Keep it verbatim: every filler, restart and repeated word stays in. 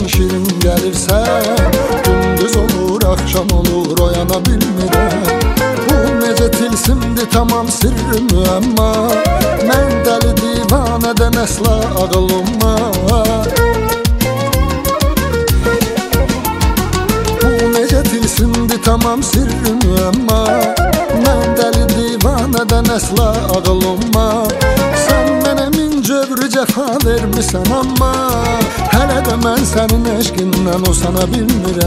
şirin gəlirsən, gündüz olur, axşam olur, oyana bilmirəm. Bu necə tilsimdir, tamam sirri müəmma, mən dəli divanədən əsla ağılma. Bu necə tilsimdir, tamam sirri müəmma, mən dəli divanədən əsla ağılma. Sən mənə min cövrü cəfa vermisən, amma hələ də mən sənin eşqindən usana bilmirəm.